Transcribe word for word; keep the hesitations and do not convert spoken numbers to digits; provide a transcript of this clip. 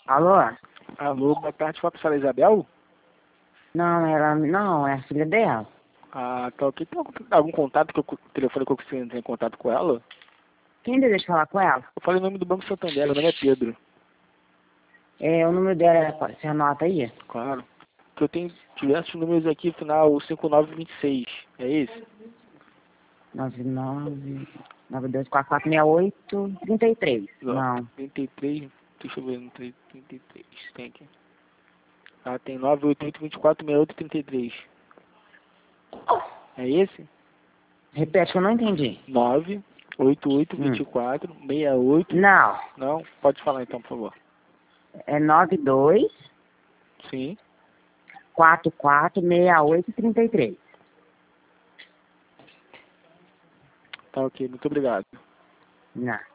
Alô? Alô, boa tarde, fala pra senhora Isabel? Não, ela não, é a filha dela. Ah, tá ok. Tem algum, algum contato que eu, telefone que eu consigo entrar em contato com ela? Quem deseja falar com ela? Eu falei o nome do Banco Santander, meu nome é Pedro. É, o número dela, é- você anota aí? Claro. Que eu tenho diversos números aqui, final cinco nove dois seis. É esse? nove nove nove dois quatro quatro seis oito três três. Não. trinta e três, deixa eu ver, no trinta e três, tem aqui. Ah, tem nove oito oito dois quatro seis oito três três. É esse? Repete que eu não entendi. nove oito oito Hum. dois quatro seis oito. Não. Não? Pode falar então, por favor. É nove dois Sim. quatro quatro seis oito três três. Tá ok, muito obrigado. Não.